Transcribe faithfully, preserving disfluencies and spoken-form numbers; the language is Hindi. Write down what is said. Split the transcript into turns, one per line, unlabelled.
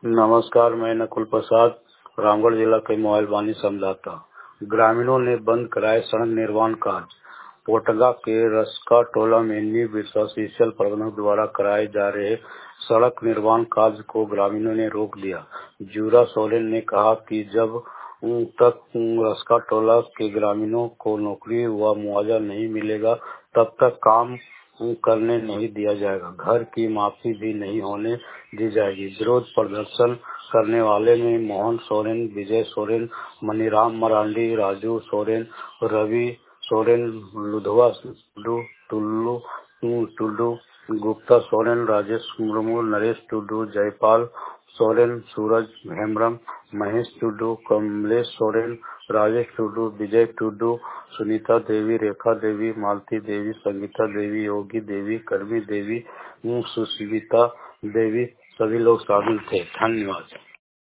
नमस्कार, मैं नकुल प्रसाद, रामगढ़ जिला के मोबाइल वाणी समझाता। ग्रामीणों ने बंद कराए सड़क निर्माण कार्य। पोटगा के रसका टोला में न्यू बिरसा सीसीएल प्रबंधक द्वारा कराए जा रहे सड़क निर्माण कार्य को ग्रामीणों ने रोक दिया। जूरा सोरेन ने कहा कि जब तक रसका टोला के ग्रामीणों को नौकरी व मुआवजा नहीं मिलेगा तब तक काम करने नहीं दिया जाएगा। घर की माफी भी नहीं होने दी जाएगी। विरोध प्रदर्शन करने वाले में मोहन सोरेन, विजय सोरेन, मनीराम मरांडी, राजू सोरेन, रवि सोरेन, लुधवा टुडू, टुल्लू टुडू, गुप्ता सोरेन, राजेश मुर्मू, नरेश टुडू, जयपाल सोरेन, सूरज हेम्ब्रम, महेश टुडू, कमलेश सोरेन, राजेश टुडू, विजय टुडू, सुनीता देवी, रेखा देवी, मालती देवी, संगीता देवी, योगी देवी, कर्मी देवी, सुस्मिता देवी सभी लोग शामिल थे। धन्यवाद।